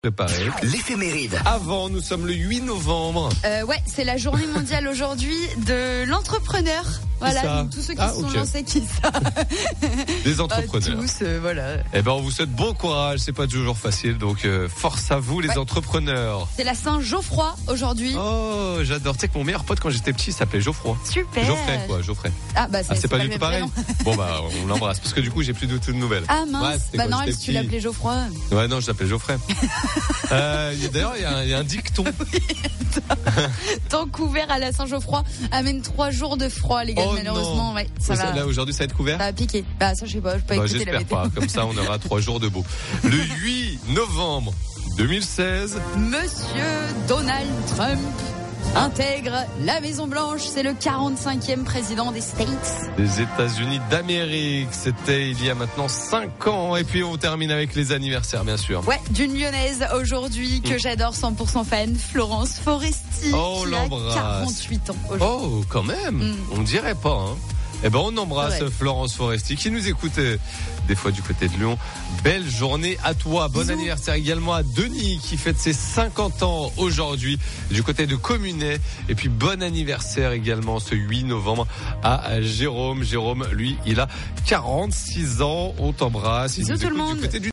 Préparé. L'éphéméride. Avant, nous sommes le 8 novembre. Ouais, c'est la journée mondiale aujourd'hui de l'entrepreneur. Voilà, ça donc tous ceux qui se sont lancés, qui ça Des entrepreneurs. tous, voilà. Eh ben, on vous souhaite bon courage. C'est pas toujours facile, donc force à vous, les entrepreneurs. C'est la Saint-Geoffroy aujourd'hui. Oh, j'adore. Tu sais que mon meilleur pote quand j'étais petit, il s'appelait Geoffroy. Super. Geoffrey. Ah bah c'est pas du le tout pareil. prénom. Bon bah, on l'embrasse parce que du coup, j'ai plus du tout de nouvelles. Ah mince. Ouais, bah quand non, j'étais si tu petit. l'appelais Geoffroy. Ouais, non, je l'appelais Geoffrey. D'ailleurs, il y a un dicton. Temps couvert à la Saint-Geoffroy amène 3 jours de froid, les gars. Oh malheureusement, non. ouais, ça va. Là aujourd'hui, ça va être couvert. Ça va piquer. Bah ça, je sais pas. Je peux pas écouter la J'espère météo. pas. Comme ça, on aura 3 jours de beau. Le 8 novembre 2016. Monsieur Donald Trump intègre la Maison Blanche. C'est le 45e président des States. Les États-Unis d'Amérique. C'était il y a maintenant 5 ans. Et puis on termine avec les anniversaires, bien sûr. Ouais, d'une Lyonnaise aujourd'hui que j'adore, 100% fan, Florence Foresti. Oh, qui a l'embrasse. 48 ans aujourd'hui. Oh, quand même. On dirait pas, hein. Eh ben, on embrasse Florence Foresti qui nous écoute des fois du côté de Lyon. Belle journée à toi. Bon Bisous. anniversaire également à Denis qui fête ses 50 ans aujourd'hui du côté de Communet. Et puis bon anniversaire également ce 8 novembre à Jérôme. Jérôme, lui, il a 46 ans. On t'embrasse. Il Bisous nous tout le écoute monde. du côté du